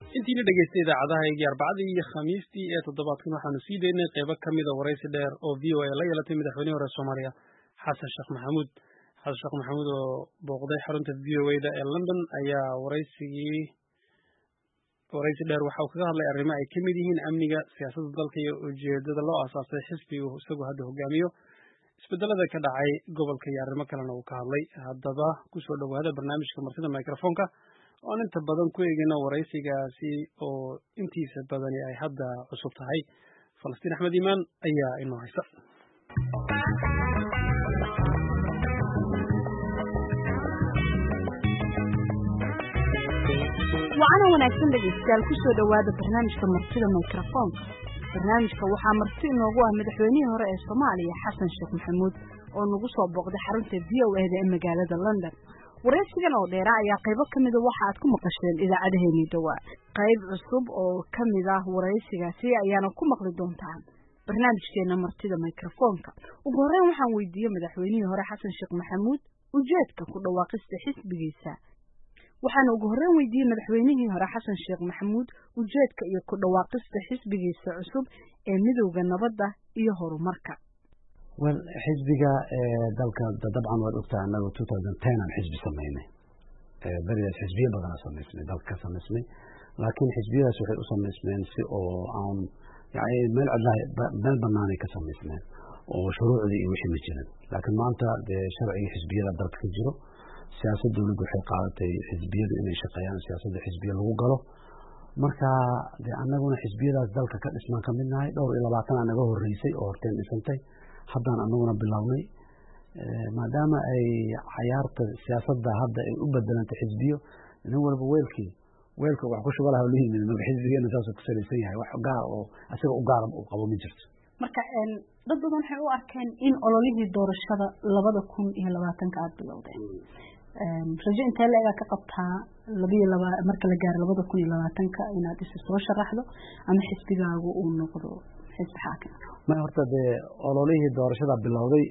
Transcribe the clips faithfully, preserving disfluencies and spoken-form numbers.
intiina dhageystay idaacadahaygii arbacadii iyo khamiistii ee toddobaadkan waxaanu sii daynay qaybo ka mida waraysi dheer oo v o a la yeelatay madaxweynihii hore soomaaliya xasan sheekh maxamuud xasan sheekh maxamuud oo booqday xarunta v o a da ee london ayaa waraysigii waraysi dheer waxa uu kaga hadlay arrimo ay ka mid yihiin amniga siyaasadda dalka iyo ujeedada loo aasaasay xisbiga uu isagu hadda hogaamiyo isbedelada ka dhacay gobolka iyo arrimo kalena uu ka hadlay haddaba kusoo dhowaada barnaamijka martida microfonka oon inta badan ku eegayna waraysigaasi oo intiisa badani ay hadda cusub tahay falastiin axmed iimaan ayaa inoo haysa waana wanaagsan dhegeystayaal kusoo dhowaada barnaamijka martida microfonka barnaamijka waxaa marti inoogu ah madaxweynihii hore ee soomaaliya xasan sheekh maxamuud oo nagu soo booqday xarunta v o a da ee magaalada london waraysigan oo dheera ayaa qaybo ka mida waxa aad ku maqasheen idaacadaheenii dhowaa qayb cusub oo ka mid ah waraysigaasi ayaana ku maqli doontaan barnaamijkeena martida microfonka ugu horreyn waxaan weydiiyey madaxweynihii hore xasan sheekh maxamuud ujeedka ku dhawaaqista xisbigiisa waxaana ugu horreyn weydiiyey madaxweynihii hore xasan sheekh maxamuud ujeedka iyo ku dhawaaqista xisbigiisa cusub ee midowda nabadda iyo horumarka wel xisbiga dalka dabcan waad ogtahay annaga two thousand ten aan xisbi samaynay beridaas xisbiyo badan aan samaysnay dalka ka samaysnay laakiin xisbiyadaas waxay u samaysmeen si oo aan yani meel cidlahay meel banaanay ka samaysmeen oo shuruucdii iyo wixii ma jirin laakiin maanta dee sharcigii xisbiyada dalka ka jiro siyaasad dawladdu waxay qaadatay xisbiyadu inay shaqeeyaan siyaasadda xisbiya lagu galo marka dee annaguna xisbiyadaas dalka ka dhismaan ka mid nahay dhowr iyo labaatan aa naga horreysay oo horteen dhisantay haddaan annaguna bilownay maadaama ay cayaarta siyaasadda hadda ay u bedelantay xisbiyo nin walba weelkii weelka wax ku shuba laha la yimid marka xisbigeena saasuu ku salaysan yahay wax gaar oo isaga u gaara uu qabo ma jirto marka dad badan waxay u arkeen in ololihii doorashada labada kun iyo labaatanka aada bilowdeen rajo intee la-egaa ka qabtaa labiyo laba marka la gaaro labada kun iyo labaatanka inaad isa soo sharaxdo ama xisbigaagu uu noqdo xisbi xaakim ma horta dee ololihii doorashada bilowday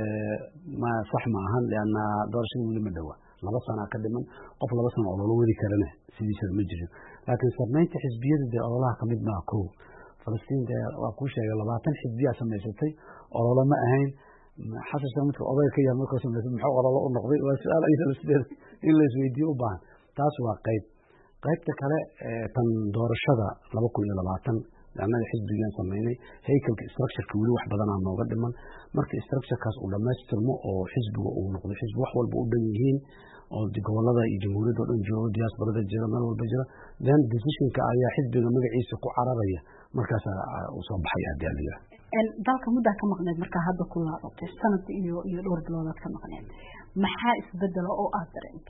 ma sax ma ahan leanna doorashada weli ma dhowa laba sanaa ka dhiman qof laba sano ololo wadi karana sidiisada ma jirin laakiin sarnaynta xisbiyada dee ololaha kamid maa kow falastiin dee waa kuu sheegay labaatan xisbiyaa samaysatay ololo ma ahayn xasan sheekh midka odayga ka yahay markuu samaysay muxuu ololo u noqday waa su-aal ayadaba sideeda in la isweydiiyo u baahan taas waa qayb qaybta kale tan doorashada laba kun iyo labaatan annaga xisbigaan samaynay haykalka structureka weli wax badanaa nooga dhiman marka structurekaas uu dhamaystirmo oo xisbiga uu noqdo xisbi wax walba u dhan yihiin oo gobolada iyo jamhuuriyadda o dhan joogo diaasbarada jira meel walba jira then decisionka ayaa xisbiga magaciisa ku cararaya markaasa uu soo baxaya haddii aliga dalka muddaa ka maqneed markaa hadda ku laabatay sanad iyo iyo dhowr biloodaad ka maqneed maxaa isbedela oo aad dareenta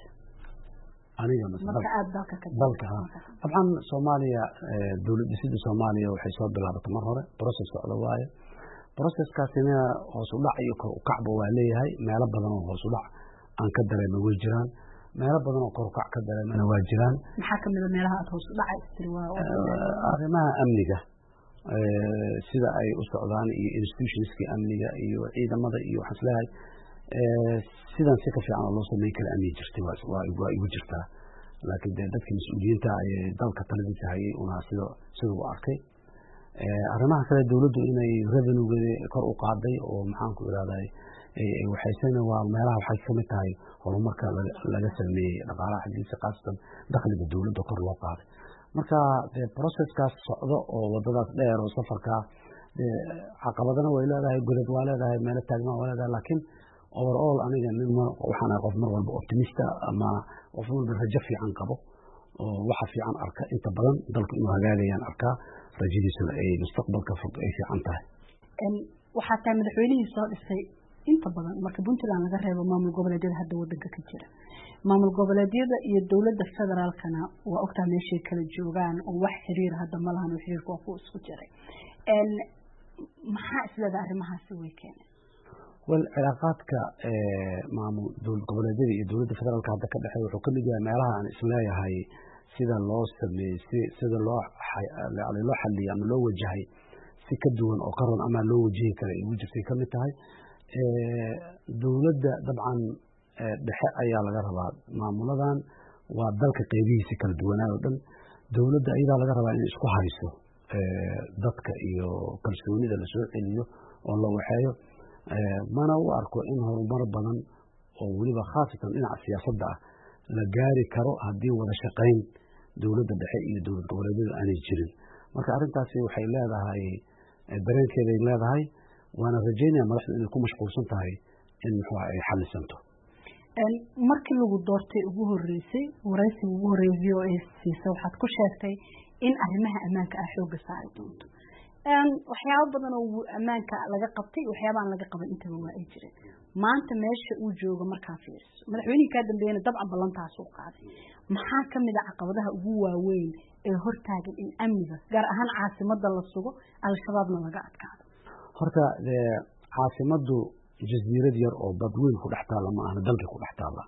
aniga marka aad dalka ka dalka dabcan soomaaliya dawlad dhisida soomaaliya waxay soo bilaabatay mar hore process socda waaye processkaasina hoos u dhac iyo kor u kacba waa leeyahay meelo badan oo hoos u dhac aan ka dareema way jiraan meelo badan oo kor u kac ka dareemana waa jiraan maxaa kamid a meelaha aad hoos u dhaca istiri waa arrimaha amniga sida ay u socdaan iyo institutionskii amniga iyo ciidamada iyo waxaan isleeyahay sidan si ka fiican oo loo sameyn kara amni jirtay waa igu jirtaa laakiin dee dadka mas-uuliyiinta ayay dalka taladiisa hayay una sida sida u arkay arrimaha kale dawladdu inay revenuegeeda kor u qaaday oo maxaanku irahday waxaysana waa meelaha waxay kamid tahay horumarka laga sameeyey dhaqaalaha xaggiisa khaasatan dakhliga dawladda kor loo qaaday marka dee processkaas socdo oo wadadaas dheer oo safarkaa caqabadana way leedahay godad waa leedahay meelo taagmaa waa leedahay laakiin overall aniga nin waxaan ahay qof mar walba optimista ama qof walba rajo fiican qabo oo waxa fiican arka inta badan dalku inuu hagaagayaan arkaa rajadiisuna ay mustaqbalka fog ay fiican tahay waxaa tahay madaxweynihii soo dhisay inta badan marka puntland laga reebo maamul goboleedyada hadda wadanka ka jira maamul goboleedyada iyo dowladda federaalkana waa ogtaa meeshay kala joogaan oo wax xiriir hadda ma lahan oo xiriirka waa ku isku jiray maxaa isleeda arrimahaasi way keeneen wel cilaaqaadka maamul dowlad goboleedyada iyo dowladda federaalka hadda ka dhexeeya wuxuu ka mid yahay meelaha aan isleeyahay sida loo sameeyey sida loo loo xaliyay ama loo wajahay si ka duwan oo qaran ama loo wajihi kara ay ugu jirtay ka mid tahay dowladda dabcan dhexe ayaa laga rabaa maamuladan waa dalka qaybihiisa kala duwanaa oo dhan dawladda ayadaa laga rabaa inay isku hayso dadka iyo kalsoonida la soo celiyo oo la waxeeyo mana u arko in horumar badan oo weliba khaasatan dhinaca siyaasadda ah la gaari karo haddii wada shaqayn dawladda dhexe iyo dowlad goboleedyada aanay jirin marka arrintaasi waxay leedahay dareenkeeday leedahay waana rajaynaya madaxdu inay ku mashquulsan tahay in muxuu ay xallisanto markii lagu doortay ugu horeysay waraysiga ugu horeeyay v o a siisa waxaad ku sheegtay in arrimaha ammaanka ah xooga saari doonto waxyaabo badan oo ammaanka laga qabtay waxyaabo aan laga qaban intaba waa ay jireen maanta meesha uu joogo markaa fiiriso madaxweynihii ka dambeeyana dabcan ballantaas uu qaaday maxaa ka mid ah caqabadaha ugu waaweyn ee hortaagan in amniga gaar ahaan caasimadda la sugo al-shabaabna laga adkaado horta caasimaddu jasiirad yar oo badweyn ku dhex taalla ma ahna dalka ku dhex taalla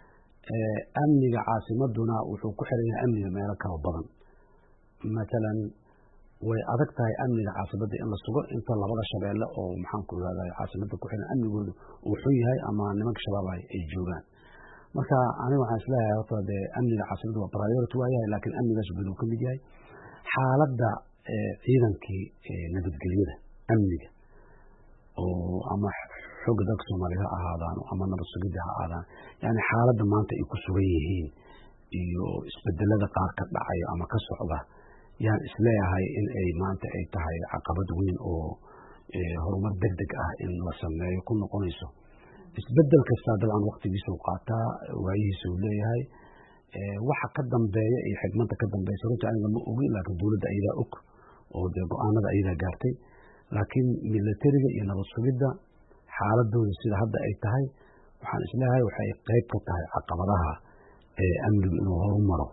amniga caasimadduna wuxuu ku xiran yahay amniga meelo kala badan matalan way adag tahay amniga caasimadda in la sugo inta labada shabeelle oo maxaan ku ihahdaa caasimadda ku xiran amnigoodu uu xun yahay ama nimanka shabaab ay joogaan marka aniga waxaan isleeyahay horta dee amniga caasimadda waa priority waa yahay laakiin amnigaas guud uu ka mid yahay xaaladda ciidankii nabadgelyada amniga oo ama xooga dalka soomaaliya ha ahaadaan ama nabad sugidda ha ahaadaan yani xaaladda maanta ay ku sugan yihiin iyo isbedelada qaar ka dhacayo ama ka socda yaan isleeyahay in ay maanta ay tahay caqabad weyn oo horumar deg deg ah in la sameeyo ku noqonayso isbedel kastaa dabcan waktigiisa u qaataa waayihiisa uu leeyahay waxa ka dambeeya iyo xigmada ka dambeysa runtii aniga ma ogi laakiin dawladda ayadaa og oo dee go-aanada ayadaa gaartay laakiin militariga iyo nabad sugidda xaaladooda sida hadda ay tahay waxaan isleeyahay waxay qayb ka tahay caqabadaha amnigu inuu horumaro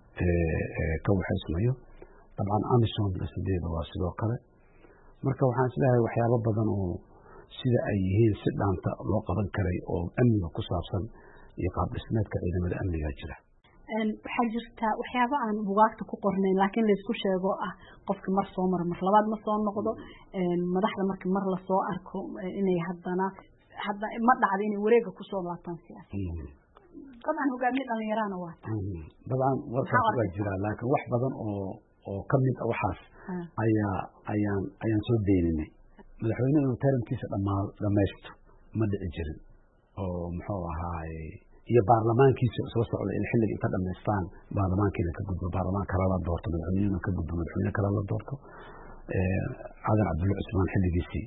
ka waxaysmayo dabcan amisom sideeda waa sidoo kale marka waxaan isleeyahay waxyaabo badan oo sida ay yihiin si dhaanta loo qaban karay oo amniga ku saabsan iyo qaab dhismeedka ciidamada amniga jira waxaa jirta waxyaabo aan bugaagta ku qornayn laakiin laysku sheego ah qofka mar soo mara mar labaad ma soo noqdo madaxda marka mar lasoo arko inay haddana hadda ma dhacdo inay wareega kusoo laabtaan siyaasiyiin dabcan hogaamiye dhalinyarana waa dabcan warkaas waa jiraa laakiin wax badan oo oo ka mid a waxaas ayaa ayaan ayaan soo deyninay madaxweyne inuu tarankiisa dhamaa dhamaysto ma dhici jirin oo muxuu ahaaye iyo baarlamaankiisa soo socda in xilliga inta dhamaystaan baarlamaankiina ka gudbo baarlamaan kale la doorto madaxweynehina ka gudbo madaxweyne kale la doorto cadan cabdulla cusmaan xilligiisii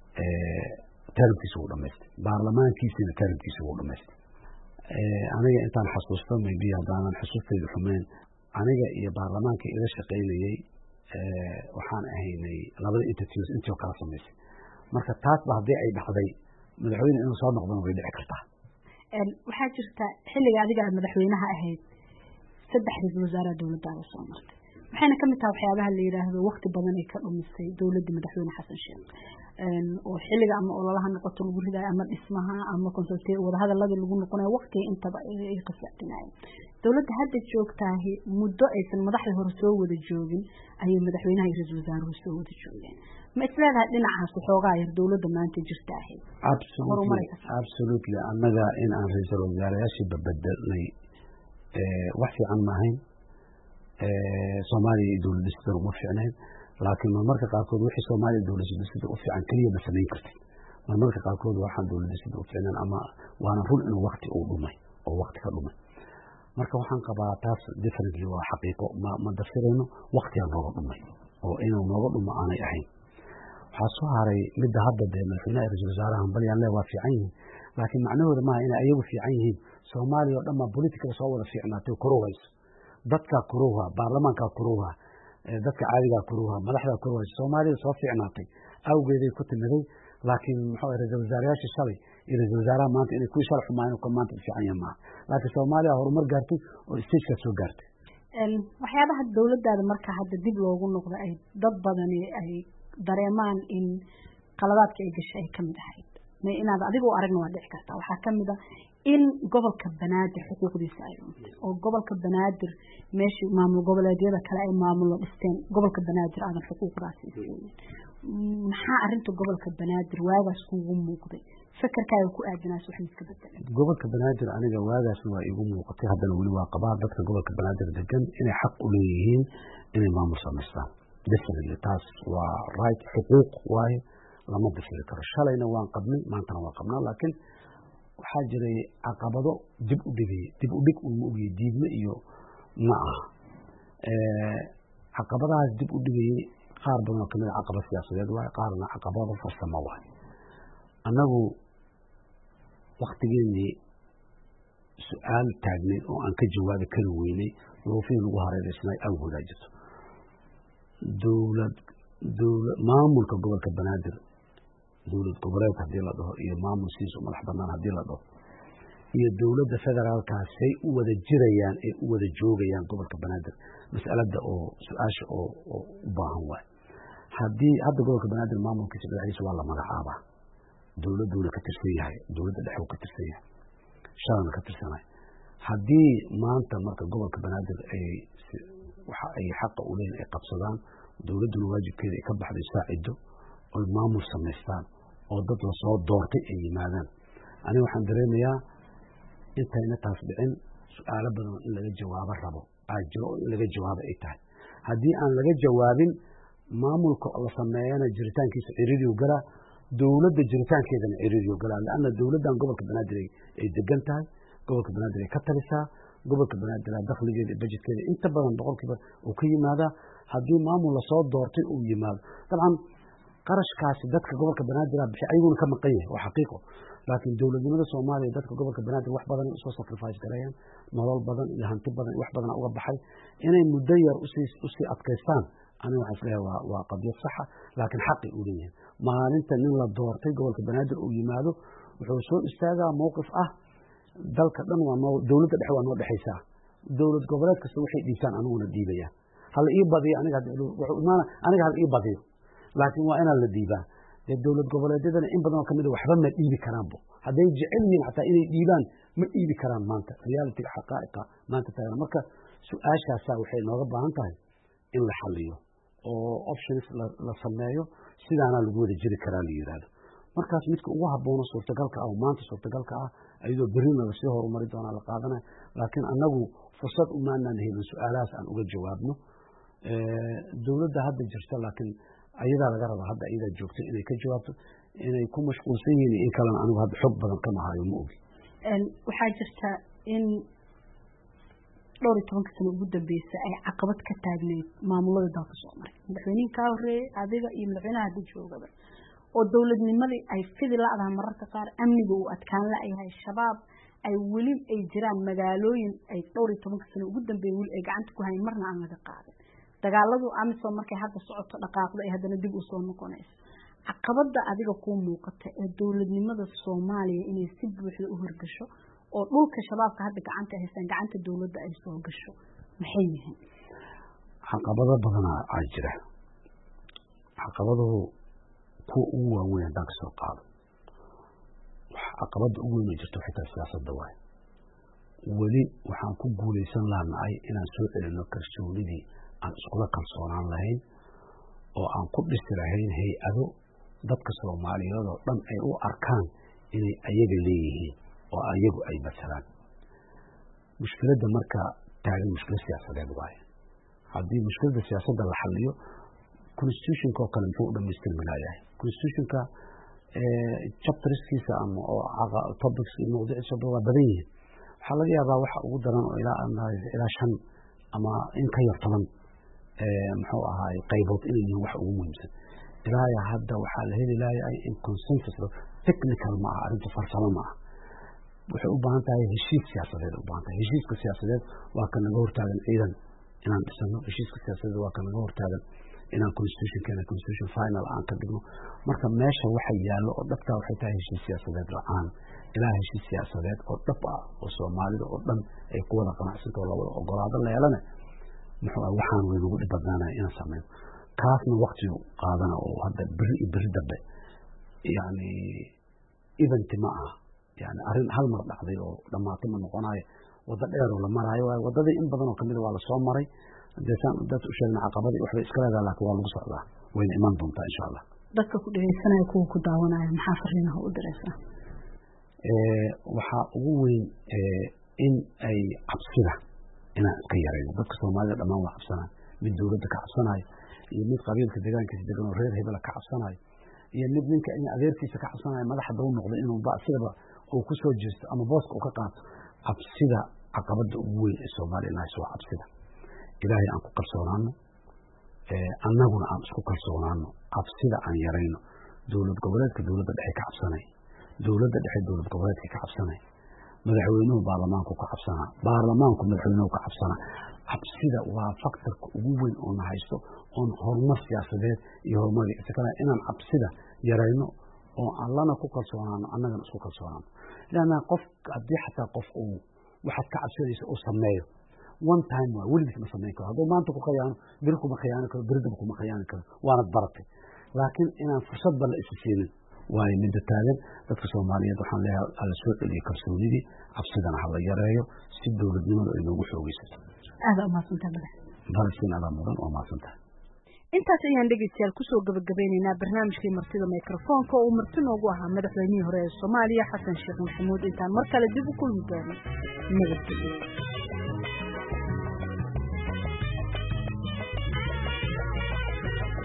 tarankiisa wuu dhamaystay baarlamaankiisina tarankiisa wuu dhamaystay aniga intaan xasuusto maybe haddaanan xusuustayda xumeyn aniga iyo baarlamaankii ila shaqaynayey waxaan ahaynay labada entities intii oo kala samaysay marka taasba haddii ay dhacday madaxweyne inuu soo noqdona way dhici kartaa waxaa jirta xilliga adiga aad madaxweynaha ahayd saddex ra-iisul wasaaraha dowladdaada soo martay waxayna ka mid tahay waxyaabaha la yidhaahdo wakti badan ay ka dhumisay dowladdii madaxweyne xasan sheekh oo xilliga ama ololaha noqoto lagu ridayo ama dhismaha ama consulta wadahadaladii lagu noqonayo waktiga intaba ay qasacdinaayeen dowladda hadda joogtaahi muddo aysan madaxda hore soo wada joogin ayay madaxweynaha iyo ra-iisul wasaaruhu soo wada joogeen ma isleedahay dhinacaas waxoogaa yar dowladda maanta jirta ahayd absolutely annaga in aan ra-iisul wasaarayaashii babedelnay wax fiican ma ahayn soomaaliya iyo dowlad dhisida uma fiicnayn laakiin marmarka qaarkood wixii soomaaliya dowlad dhisida u fiican keliya ma samayn kartid marmarka qaarkood waxaan dowlad dhisida u fiicnayn ama waana run inuu wakti uu dhumay oo wakti ka dhumay marka waxaan qabaa taas differently waa xaqiiqo ma ma dafirayno waktigaa nooga dhumay oo inuu nooga dhumo aanay ahayn waxaa soo haray midda hadda dee madaxweynaha ra-iisul wasaaraha hambalyan le waa fiican yihiin laakiin macnahooda maaha inay ayagu fiican yihiin soomaaliya oo dhan baa politicada soo wada fiicnaatay kurowhayso dadkaa kurowha baarlamaankaa kurowha dadka caadigaa kurowha madaxdaa kurowhayso soomaalida soo fiicnaatay awgeeday ku timiday laakiin muxuu ra-iisul wasaarayaashii shalay iyo ra-iisul wasaaraha maanta inay kuwii shalay xumaayeen ka maanta fiican yahay maaha laakiin soomaaliya horumar gaartay oo stagekaa soo gaartay waxyaabaha dowladdaada marka hadda dib loogu noqdo ay dad badani ay dareemaan in qaladaadka ay gashay ay kamid ahayd inaad adiga u aragna waa dhici kartaa waxaa kamid ah in gobolka banaadir xuquuqdiisa ay dhuntay oo gobolka banaadir meeshii maamul goboleedyada kale ay maamulo dhisteen gobolka banaadir aadan xuquuqdaasi siinin maxaa arinta gobolka banaadir waagaas kugu muuqday fakarkaaga ku aadanaas wax iska bedelay gobolka banaadir aniga waagaas waa igu muuqatay haddana weli waa qabaa dadka gobolka banaadir degan inay xaq u leeyihiin inay maamul samaystaan definitely taas waa right xuquuq waaye lama difiri karo shalayna waan qabnay maantana waan qabnaa laakiin waxaa jiray caqabado dib u dhigay dib u dhig uma ogiyey diidme iyo ma aha caqabadahaas dib u dhigayey qaar badan oo kamid a caqabad siyaasadeed waaye qaarna caqabado farsamo waaye annagu waktigeenii su-aal taagneyd oo aan ka jawaabi kari weynay duruufihii nagu hareereysnay awgoodaa jirto dowlad dowla maamulka gobolka banaadir dowlad goboleed haddii la dhaho iyo maamul siisu madax banaan haddii la dhaho iyo dowladda federaalkaas say u wada jirayaan ee u wada joogayaan gobolka banaadir mas'alada oo su-aasha oo oo u baahan waay haddii hadda gobolka banaadir maamulkiisa dhinaciisa waa la magacaabaa dowladuuna ka tirsan yahay dowladda dhexe uu ka tirsan yahay shalana ka tirsanay haddii maanta marka gobolka banaadir ay waxa ay xaqa u leeyihin ay qabsadaan dowladduna waajibkeeda ay ka baxday saacido oy maamul samaystaan oo dad lasoo doortay ay yimaadaan aniga waxaan dareemayaa intayna taas dhicin su-aalo badan in laga jawaabo rabo aa jiro oo in laga jawaabo ay tahay haddii aan laga jawaabin maamulka la sameeyana jiritaankiisa ciriiriyu galaa dowladda jiritaankeedana ciriiriyu galaa leanna dowladdan gobolka banaadir ay degan tahay gobolka banaadir ay ka talisaa gobolka banaadir dakhligeeda iyo bajetkeeda inta badan boqolkiiba uu ka yimaadaa haddii maamul lasoo doortay uu yimaado dabcan qarashkaasi dadka gobolka banaadir bixi ayaguna ka maqan yahay waa xaqiiqo laakiin dowladnimada soomaaliya dadka gobolka banaadir wax badan usoo sacrifice gareeyaan nolol badan iyo hanti badan wax badan uga baxay inay muddo yar usii usii adkaystaan aniga waxaan isleeyahay waa waa qadiyad saxa laakiin xaqi u leeyahay maalinta nin la doortay gobolka banaadir uu yimaado wuxuu soo istaagaa mowqif ah dalka dhan waa noo dowladda dhexe waa noo dhexaysaa dowlad goboleed kasta waxay dhiibtaan aniguna dhiibayaan hala ii badiyo aniga wuxuu imaana aniga hala ii badiyo laakiin waa inaan la dhiibaa dee dowlad goboleedyadana in badan oo kamid a waxba ma dhiibi karaanbo hadday jecel yihiin xataa inay dhiibaan ma dhiibi karaan maanta realitiga xaqaa'iqa maanta taagan marka su-aashaasaa waxay nooga baahan tahay in la xaliyo oo options la sameeyo sidaanaa lagu wada jiri karaa la yidhaahdo markaas midka ugu haboono suurtagalka ah oo maanta suurtagalka ah ayadoo berrina lasii horumari doonaa la qaadanaya laakiin annagu fursad umaanaan helin su-aalahaas aan uga jawaabno dowladda hadda jirta laakiin ayadaa laga rabaa hadda ayadaa joogta inay ka jawaabto inay ku mashquulsan yihiin in kalena anigu hadda xog badan kama hayo ma ogi waxaa jirta in dhowr iyo tobanka sano ugu dambeysay ay caqabad ka taagneyd maamulada dalka soo maray madaxweynihin kaa horreeyey adiga iyo madaxweynaha hadda joogaba oo dowladnimadii ay fidi la-daha mararka qaar amniga uu adkaan la-yahay shabaab ay weli ay jiraan magaalooyin ay dhowr iyo tobanka sano ugu dambeeyey weli ay gacanta ku hayn marna aan laga qaadin dagaaladu amisom markay hadda socoto dhaqaaqda ay haddana dib u soo noqonayso caqabada adiga kuu muuqata ee dowladnimada soomaaliya inay si buuxda u horgasho oo dhulka shabaabka hadda gacanta haystaan gacanta dowladda ay soo gasho maxay yihiin caqabado badanaa aa jira caqabaduhu kuwa ugu waaweyn haddaan kasoo qaado caqabada ugu weyn oo jirto xitaa siyaasadda waaye weli waxaan ku guulaysan laanahay inaan soo celino kalsoonidii aan iskula kalsoonaan lahayn oo aan ku dhisi lahayn hay-ado dadka soomaaliyeed oo dhan ay u arkaan inay ayaga leeyihiin oo ayagu ay masalaan mushkiladda marka taagan mushkilad siyaasadeed waaye haddii mushkiladda siyaasadda la xaliyo constitutionka oo kale muxuu u dhamaystirmi laayahay constitutionka chapterskiisa ama oo topics mawduuciisa waa badan yihiin waxaa laga yaabaa waxa ugu daran oo ilaa ilaa shan ama in ka yar toban muxuu ahaay qaybood inay yihiin wax ugu muhiimsan ilaaya hadda waxaa la heli laayahay in consensus technical ma aha arrinta farsamo ma aha waxay u baahan tahay heshiis siyaasadeed u baahan tahay heshiiska siyaasadeed waa ka naga hortaagan ciidan inaan dhisano heshiiska siyaasadeed waa ka naga hortaagan inaan constitutionkeena constitution final aan ka dhigno marka meesha waxa yaallo oo dhabtaa waxay tahay heshiis siyaasadeed la-aan ilaa heshiis siyaasadeed oo dhab ah oo soomaalida oo dhan ay ku wada qanacsanta oo lawada ogolaado leelane muxuu ah waxaan way nagu dhib badnaanaya inaan sameyno kaasna waktigu qaadana oo hadda beri iyo beri dambe yani event ma aha yani arrin hal mar dhacday oo dhammaatay ma noqonayo waddo dheer oo la maraayo waayo waddadii in badan oo kamida waa lasoo maray deesaan dad u sheegna caqabadii waxbay iska leedaha laakiin waa lagu socdaa wayna iman doontaa insha allah dadka ku dhegeysanaya kuwa ku daawanaya maxaa fariinaha u diraysaa waxaa ugu weyn in ay cabsida inaan iska yarayno. dadka Soomaalida dhammaan waa cabsanaya, mid dawladda ka cabsanayo iyo mid qabiilka deegaankiisa degan oo reer hebela ka cabsanayo iyo mid ninka in adeerkiisa ka cabsanayo madaxda uu noqdo inuu baasidaba uu ku soo jeesto ama booska uu ka qaato. cabsida caqabada ugu weyn ee Soomaaliya waa cabsida. ilaahay aan ku kalsoonaano, annaguna aan isku kalsoonaano, cabsida aan yarayno. dowlad goboleedka dowladda dhexe ka cabsanay, dowladda dhexe dowlad goboleedka ka cabsanay, madaxweynuhu baarlamaanku ka cabsanaa, baarlamaanku madaxweynuhu ka cabsanaa. cabsida waa faktorka ugu weyn oo na haysto oon horumar siyaasadeed iyo horumar iskala inaan cabsida yarayno oo allana ku kalsoonaano, annagana isku kalsoonaano. ilaana qof haddii xataa qof uu waxaad ka cabsanaysa uu sameeyo one time waa weligiis ma samayn karo. hadduu maanta ku khiyaano beri kuma khiyaani karo, beridaba kuma khiyaani karo, waanad baratay. laakiin inaan fursadba la isi siinin waayo midda taagan. dadka Soomaaliyeed waxaan leeyahay hala soo celiyo kalsoonidii, cabsidana hala yareeyo si dowladnimadu ay noogu xoogaysato. aad u mahadsantahay madax. barsin adaa mudan oo mahadsantahay. intaas ayaan dhegeystayaal kusoo gabagabeynaynaa barnaamijkii martida mikrofoonka oo marti noogu ahaa madaxweynihii hore ee Soomaaliya Xasan Sheekh Maxamuud. intaan mar kale dib u kulmi doono nabadgelyo.